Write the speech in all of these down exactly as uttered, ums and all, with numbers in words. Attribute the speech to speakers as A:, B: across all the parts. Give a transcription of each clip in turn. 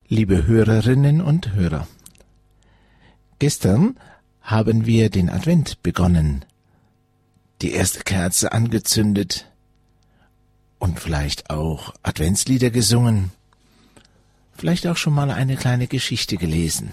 A: Liebe Hörerinnen und Hörer, gestern haben wir den Advent begonnen, die erste Kerze angezündet und vielleicht auch Adventslieder gesungen, vielleicht auch schon mal eine kleine Geschichte gelesen.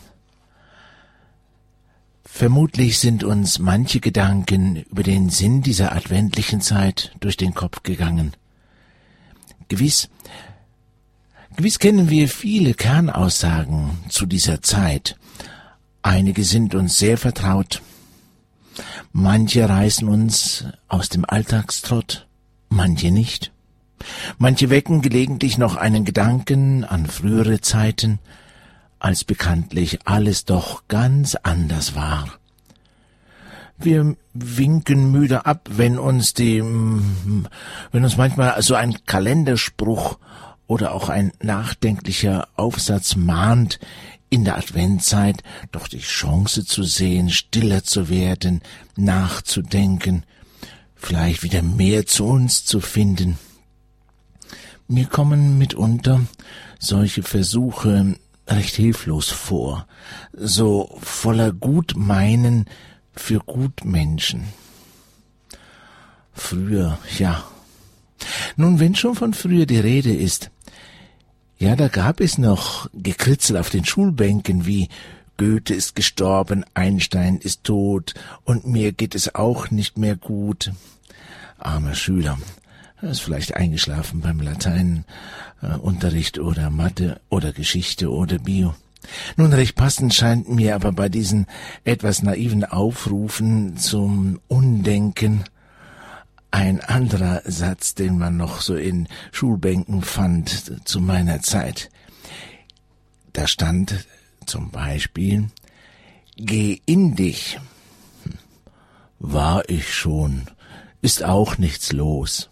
A: Vermutlich sind uns manche Gedanken über den Sinn dieser adventlichen Zeit durch den Kopf gegangen. Gewiss, gewiss kennen wir viele Kernaussagen zu dieser Zeit. Einige sind uns sehr vertraut. Manche reißen uns aus dem Alltagstrott, manche nicht. Manche wecken gelegentlich noch einen Gedanken an frühere Zeiten, als bekanntlich alles doch ganz anders war. Wir winken müde ab, wenn uns die, wenn uns manchmal so ein Kalenderspruch oder auch ein nachdenklicher Aufsatz mahnt, in der Adventzeit doch die Chance zu sehen, stiller zu werden, nachzudenken, vielleicht wieder mehr zu uns zu finden. Mir kommen mitunter solche Versuche recht hilflos vor, so voller Gutmeinen für Gutmenschen. Früher, ja. Nun, wenn schon von früher die Rede ist, ja, da gab es noch Gekritzel auf den Schulbänken wie Goethe ist gestorben, Einstein ist tot und mir geht es auch nicht mehr gut. Armer Schüler, er ist vielleicht eingeschlafen beim Lateinunterricht oder Mathe oder Geschichte oder Bio. Nun, recht passend scheint mir aber bei diesen etwas naiven Aufrufen zum Undenken ein anderer Satz, den man noch so in Schulbänken fand zu meiner Zeit. Da stand zum Beispiel: Geh in dich. War ich schon, ist auch nichts los.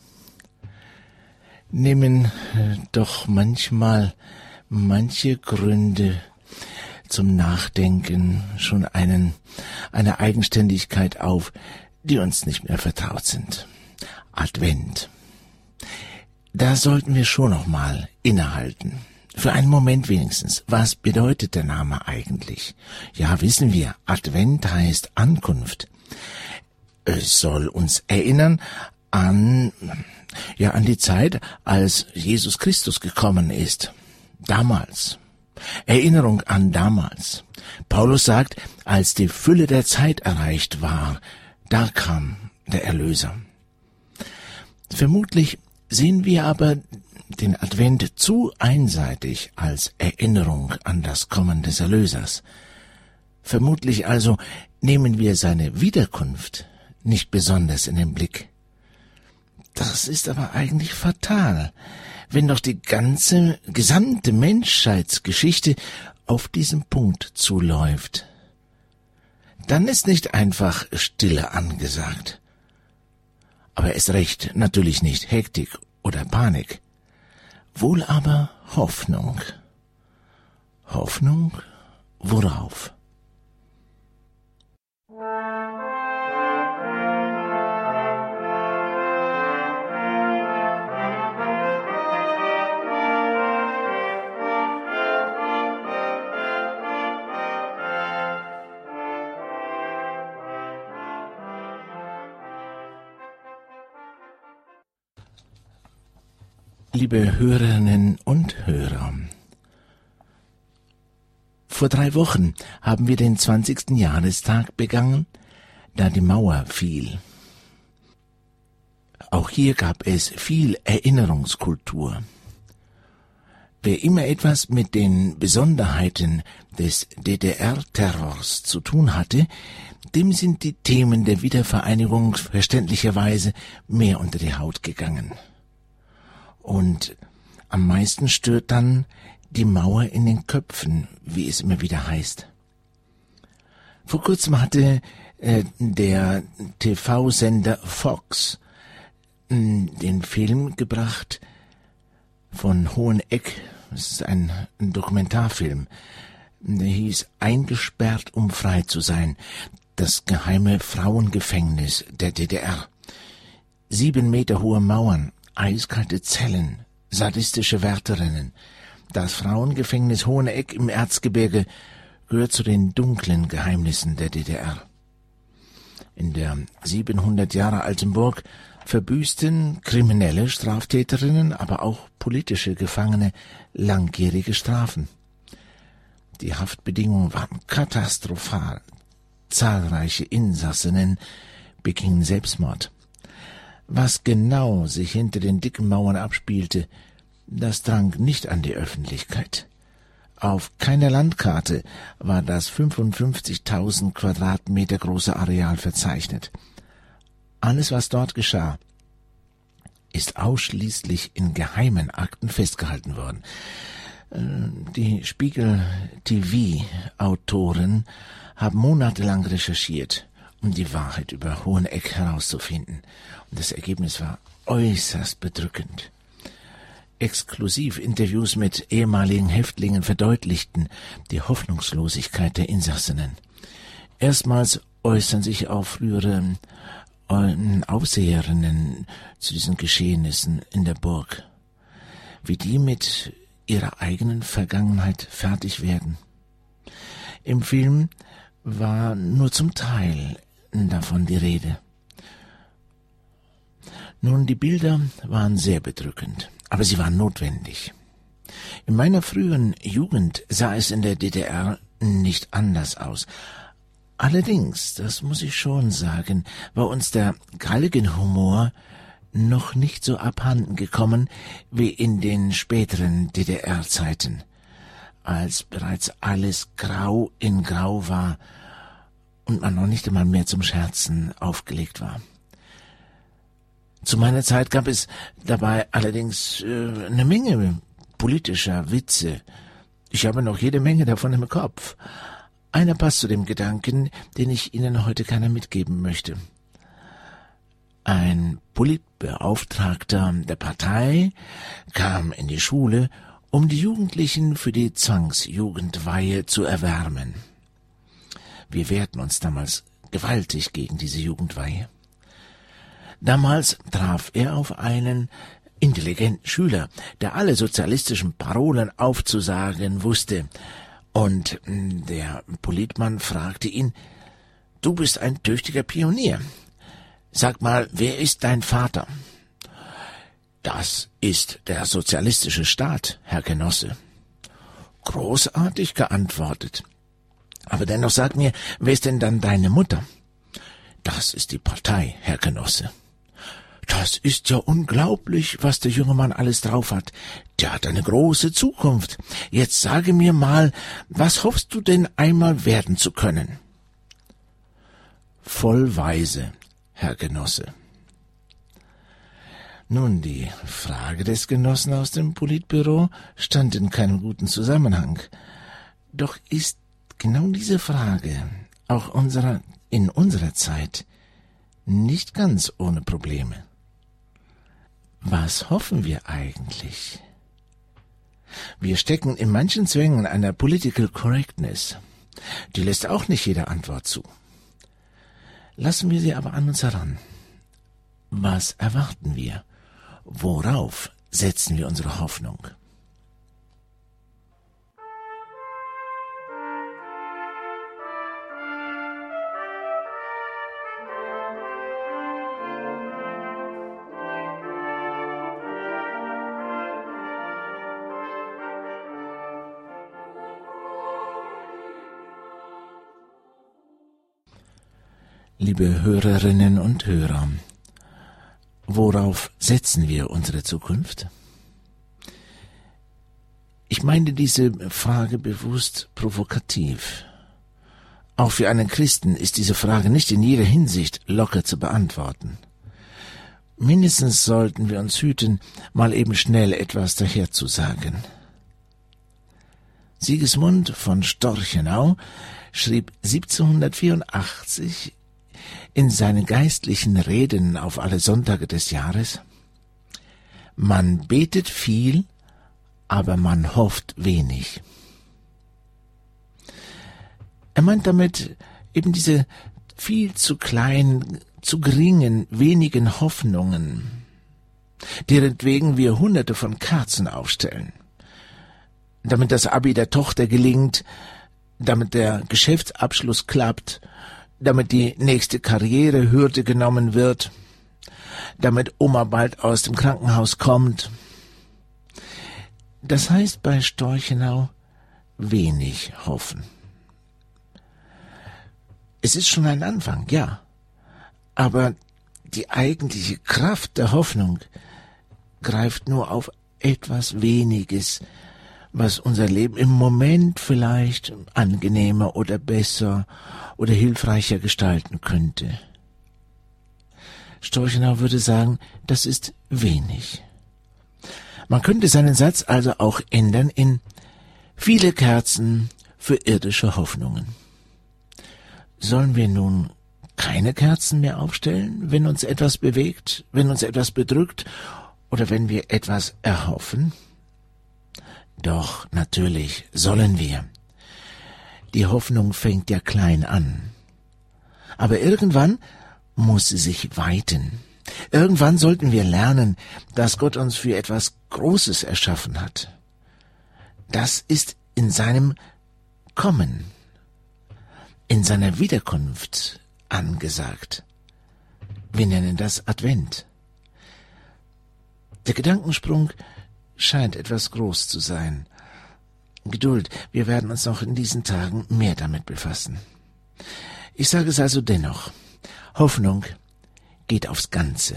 A: Nehmen doch manchmal manche Gründe zum Nachdenken schon einen, eine Eigenständigkeit auf, die uns nicht mehr vertraut sind. Advent. Da sollten wir schon noch mal innehalten. Für einen Moment wenigstens. Was bedeutet der Name eigentlich? Ja, wissen wir, Advent heißt Ankunft. Es soll uns erinnern an, ja, an die Zeit, als Jesus Christus gekommen ist. Damals. Erinnerung an damals. Paulus sagt, als die Fülle der Zeit erreicht war, da kam der Erlöser. Vermutlich sehen wir aber den Advent zu einseitig als Erinnerung an das Kommen des Erlösers. Vermutlich also nehmen wir seine Wiederkunft nicht besonders in den Blick. Das ist aber eigentlich fatal, wenn doch die ganze, gesamte Menschheitsgeschichte auf diesen Punkt zuläuft. Dann ist nicht einfach Stille angesagt. Aber erst recht natürlich nicht Hektik oder Panik. Wohl aber Hoffnung. Hoffnung worauf? Liebe Hörerinnen und Hörer, vor drei Wochen haben wir den zwanzigsten Jahrestag begangen, da die Mauer fiel. Auch hier gab es viel Erinnerungskultur. Wer immer etwas mit den Besonderheiten des D D R-Terrors zu tun hatte, dem sind die Themen der Wiedervereinigung verständlicherweise mehr unter die Haut gegangen. Und am meisten stört dann die Mauer in den Köpfen, wie es immer wieder heißt. Vor kurzem hatte äh, der T V-Sender Fox äh, den Film gebracht von Hoheneck. Das ist ein, ein Dokumentarfilm. Der hieß Eingesperrt, um frei zu sein. Das geheime Frauengefängnis der D D R. Sieben Meter hohe Mauern, eiskalte Zellen, sadistische Wärterinnen, Das Frauengefängnis Hoheneck im Erzgebirge gehört zu den dunklen Geheimnissen der D D R. In der siebenhundert Jahre alten Burg verbüßten kriminelle Straftäterinnen, aber auch politische Gefangene langjährige Strafen. Die Haftbedingungen waren katastrophal. Zahlreiche Insassinnen begingen Selbstmord. Was genau sich hinter den dicken Mauern abspielte, das drang nicht an die Öffentlichkeit. Auf keiner Landkarte war das fünfundfünfzigtausend Quadratmeter große Areal verzeichnet. Alles, was dort geschah, ist ausschließlich in geheimen Akten festgehalten worden. Die Spiegel-T V-Autoren haben monatelang recherchiert, um die Wahrheit über Hoheneck herauszufinden. Und das Ergebnis war äußerst bedrückend. Exklusivinterviews mit ehemaligen Häftlingen verdeutlichten die Hoffnungslosigkeit der Insassinnen. Erstmals äußern sich auch frühere äh, Aufseherinnen zu diesen Geschehnissen in der Burg, wie die mit ihrer eigenen Vergangenheit fertig werden. Im Film war nur zum Teil davon die Rede. Nun, die Bilder waren sehr bedrückend, aber sie waren notwendig. In meiner frühen Jugend sah es in der D D R nicht anders aus. Allerdings, das muss ich schon sagen, war uns der Galgenhumor noch nicht so abhanden gekommen wie in den späteren D D R-Zeiten, als bereits alles grau in grau war und man noch nicht einmal mehr zum Scherzen aufgelegt war. Zu meiner Zeit gab es dabei allerdings äh, eine Menge politischer Witze. Ich habe noch jede Menge davon im Kopf. Einer passt zu dem Gedanken, den ich Ihnen heute gerne mitgeben möchte. Ein Politbeauftragter der Partei kam in die Schule, um die Jugendlichen für die Zwangsjugendweihe zu erwärmen. Wir wehrten uns damals gewaltig gegen diese Jugendweihe. Damals traf er auf einen intelligenten Schüler, der alle sozialistischen Parolen aufzusagen wusste. Und der Politmann fragte ihn: »Du bist ein tüchtiger Pionier. Sag mal, wer ist dein Vater?« »Das ist der sozialistische Staat, Herr Genosse.« »Großartig geantwortet. Aber dennoch sag mir, wer ist denn dann deine Mutter?« »Das ist die Partei, Herr Genosse.« »Das ist ja unglaublich, was der junge Mann alles drauf hat. Der hat eine große Zukunft. Jetzt sage mir mal, was hoffst du denn einmal werden zu können?« »Voll weise, Herr Genosse.« Nun, die Frage des Genossen aus dem Politbüro stand in keinem guten Zusammenhang. Doch ist genau diese Frage auch unserer, in unserer Zeit nicht ganz ohne Probleme. Was hoffen wir eigentlich? Wir stecken in manchen Zwängen einer Political Correctness. Die lässt auch nicht jede Antwort zu. Lassen wir sie aber an uns heran. Was erwarten wir? Worauf setzen wir unsere Hoffnung? Liebe Hörerinnen und Hörer, worauf setzen wir unsere Zukunft? Ich meine diese Frage bewusst provokativ. Auch für einen Christen ist diese Frage nicht in jeder Hinsicht locker zu beantworten. Mindestens sollten wir uns hüten, mal eben schnell etwas daherzusagen. Sigismund von Storchenau schrieb siebzehnhundertvierundachtzig in seinen geistlichen Reden auf alle Sonntage des Jahres: Man betet viel, aber man hofft wenig. Er meint damit eben diese viel zu kleinen, zu geringen, wenigen Hoffnungen, deretwegen wir hunderte von Kerzen aufstellen. damit das Abi der Tochter gelingt, damit der Geschäftsabschluss klappt, damit die nächste Karrierehürde genommen wird, damit Oma bald aus dem Krankenhaus kommt. Das heißt bei Storchenau wenig hoffen. Es ist schon ein Anfang, ja, aber die eigentliche Kraft der Hoffnung greift nur auf etwas Weniges, was unser Leben im Moment vielleicht angenehmer oder besser oder hilfreicher gestalten könnte. Storchenau würde sagen, das ist wenig. Man könnte seinen Satz also auch ändern in viele Kerzen für irdische Hoffnungen. Sollen wir nun keine Kerzen mehr aufstellen, wenn uns etwas bewegt, wenn uns etwas bedrückt oder wenn wir etwas erhoffen? Doch, natürlich sollen wir. Die Hoffnung fängt ja klein an. Aber irgendwann muss sie sich weiten. Irgendwann sollten wir lernen, dass Gott uns für etwas Großes erschaffen hat. Das ist in seinem Kommen, in seiner Wiederkunft angesagt. Wir nennen das Advent. Der Gedankensprung scheint etwas groß zu sein. Geduld, wir werden uns noch in diesen Tagen mehr damit befassen. Ich sage es also dennoch, Hoffnung geht aufs Ganze.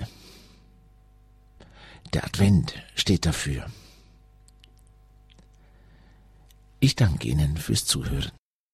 A: Der Advent steht dafür. Ich danke Ihnen fürs Zuhören.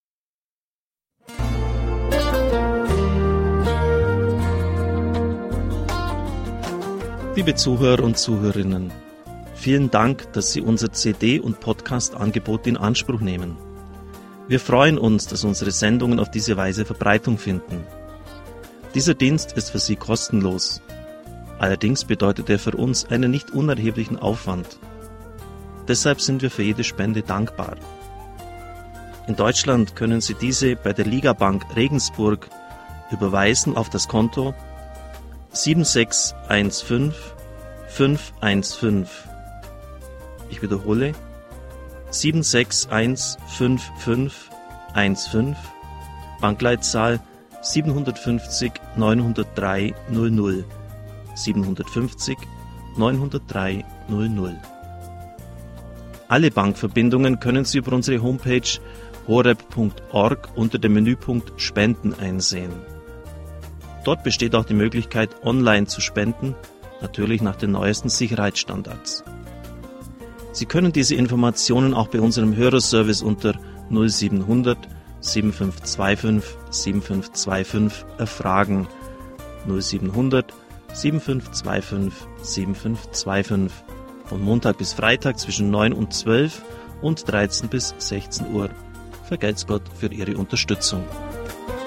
B: Liebe Zuhörer und Zuhörerinnen, vielen Dank, dass Sie unser C D- und Podcast-Angebot in Anspruch nehmen. Wir freuen uns, dass unsere Sendungen auf diese Weise Verbreitung finden. Dieser Dienst ist für Sie kostenlos. Allerdings bedeutet er für uns einen nicht unerheblichen Aufwand. Deshalb sind wir für jede Spende dankbar. In Deutschland können Sie diese bei der Ligabank Regensburg überweisen auf das Konto sieben sechs eins fünf fünf eins fünf. Ich wiederhole, sieben sechs eins fünf fünf eins fünf, Bankleitzahl siebenhundertfünfzig neunhundertdrei null null, siebenhundertfünfzig neunhundertdrei null null. Alle Bankverbindungen können Sie über unsere Homepage horeb punkt org unter dem Menüpunkt Spenden einsehen. Dort besteht auch die Möglichkeit, online zu spenden, natürlich nach den neuesten Sicherheitsstandards. Sie können diese Informationen auch bei unserem Hörerservice unter null siebenhundert sieben fünf zwei fünf sieben fünf zwei fünf erfragen. null siebenhundert sieben fünf zwei fünf sieben fünf zwei fünf. Von Montag bis Freitag zwischen neun und zwölf und dreizehn bis sechzehn Uhr. Vergelt's Gott für Ihre Unterstützung.